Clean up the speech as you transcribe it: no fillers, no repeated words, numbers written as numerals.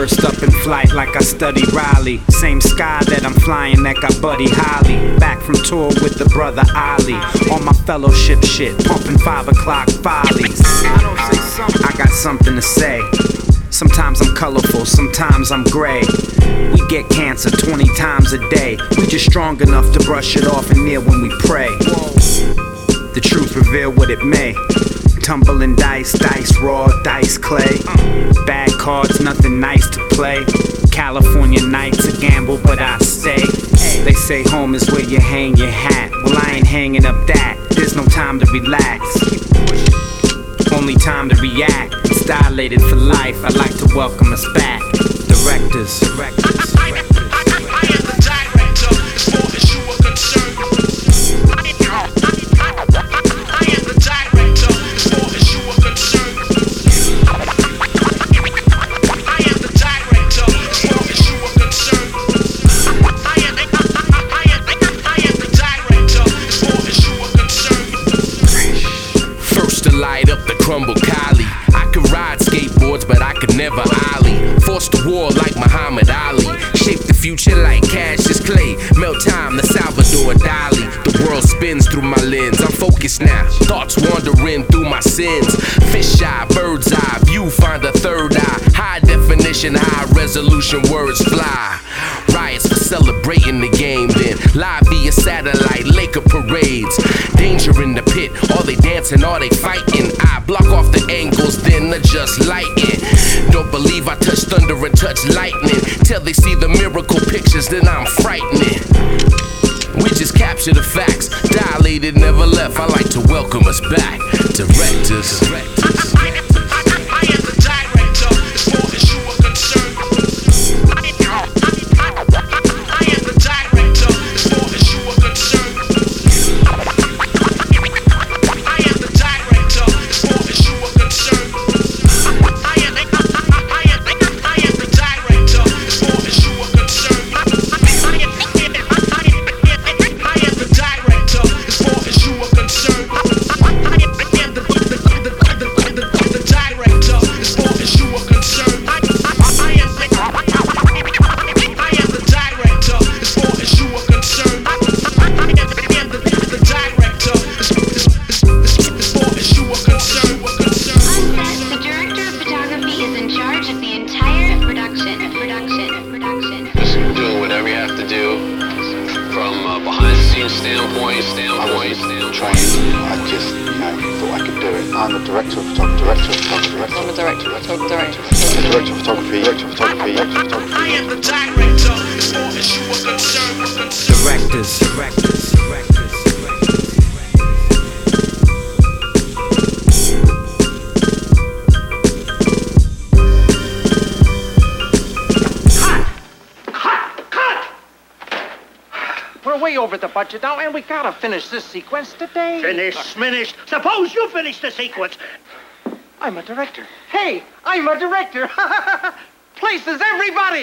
First up in flight like I studied Raleigh. Same sky that I'm flying that got Buddy Holly. Back from tour with the brother Ali. On my fellowship shit, pumping 5 o'clock follies. I got something to say. Sometimes I'm colorful, sometimes I'm gray. We get cancer 20 times a day. We just strong enough to brush it off and kneel when we pray. The truth reveal what it may. Tumbling dice, dice raw, dice clay. Bad cards, nothing nice to play. California nights a gamble, but I stay. They say home is where you hang your hat. Well, I ain't hanging up that. There's no time to relax. Only time to react. It's dilated for life. I'd like to welcome us back. Directors. Light up the crumble Kali. I could ride skateboards, but I could never ollie. Forced the war like Muhammad Ali. Shape the future like Cassius Clay. Melt time, the Salvador Dali. The world spins through my lens. I'm focused now. Thoughts wandering through my sins. Fish eye, bird's eye view, find a third eye. High definition, high resolution words fly. Riots for celebrating the game, then live via satellite, Laker parades. Danger in the pit, are they dancing, are they fighting? I block off the angles, then adjust lighting. Don't believe I touch thunder and touch lightning. Till they see the miracle pictures, then I'm frightening. We just capture the facts, dilated, never left. I like to welcome us back. Directors. I'm the director of photography. I'm a director of photography. Director of photography. I am the director, as far as you are concerned. Directors. We're way over the budget now, and we gotta finish this sequence today. Finished. Suppose you finish the sequence. I'm a director. Hey, I'm a director. Places everybody.